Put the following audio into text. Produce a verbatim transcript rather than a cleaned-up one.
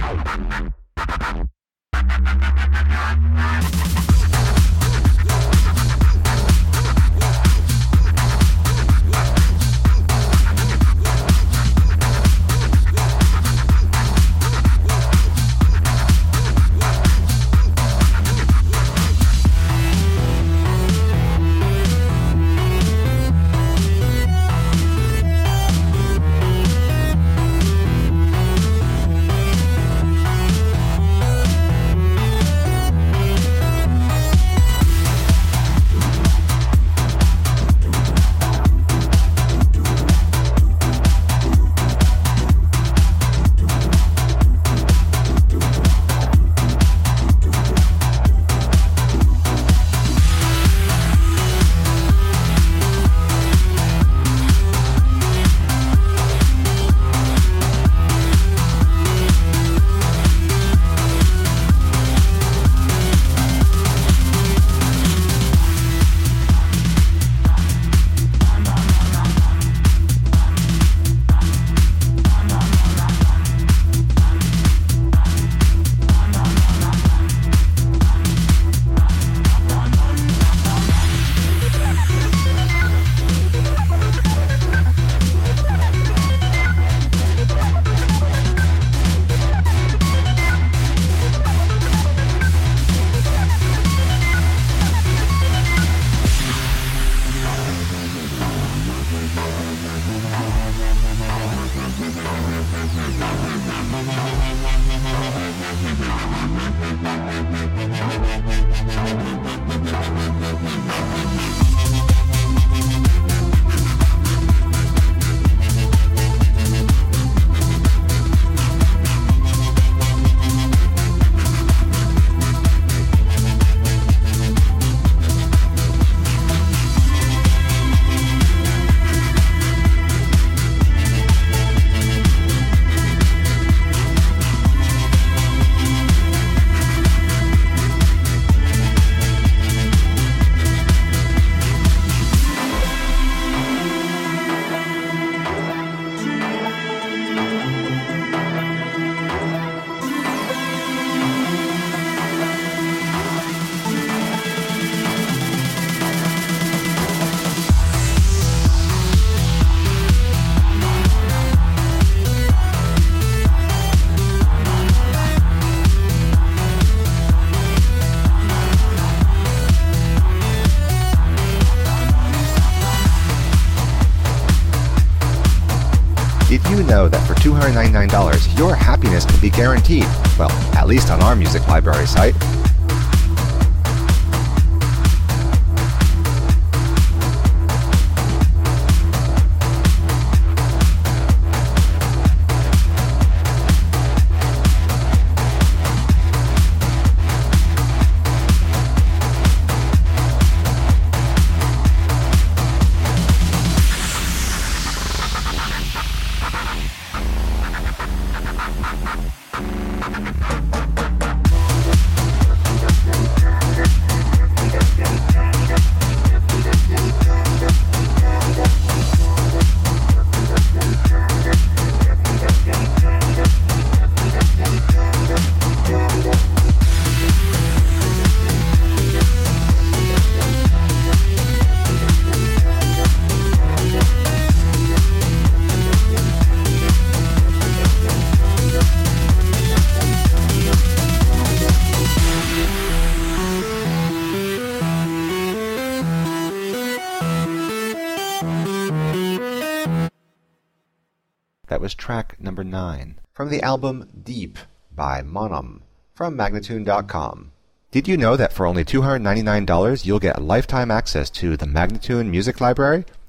Did you know that for two hundred ninety-nine dollars, your happiness can be guaranteed? Well, at least on our music library site. That was track number nine from the album Deep by Monum from Magnatune dot com. Did you know that for only two hundred ninety-nine dollars you'll get lifetime access to the Magnatune Music Library?